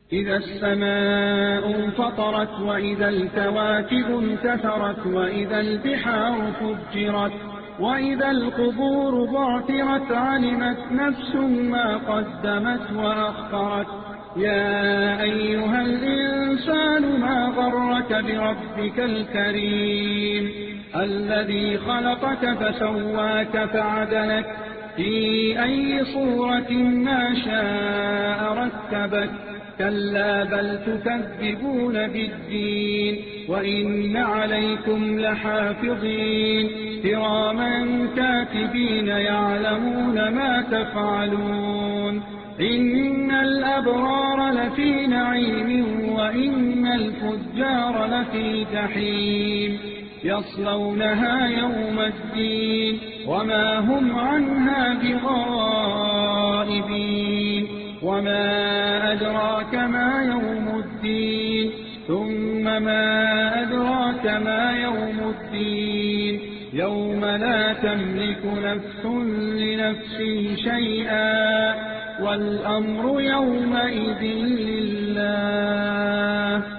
إذا السماء انفطرت وإذا الكواكب انتثرت وإذا البحار فجرت وإذا القبور بعثرت علمت نفس ما قدمت وأخرت. يا أيها الإنسان ما غرك بربك الكريم الذي خلقك فسواك فعدلك في أي صورة ما شاء ركبك. كلا بل تكذبون بالدين وإن عليكم لحافظين كراما كاتبين يعلمون ما تفعلون. إن الأبرار لفي نعيم وإن الفجار لفي جحيم يصلونها يوم الدين وما هم عنها بغائبين. وما أدراك ما يوم الدين ثم ما أدراك ما يوم الدين يوم لا تملك نفس لنفس شيئا والأمر يومئذ لله.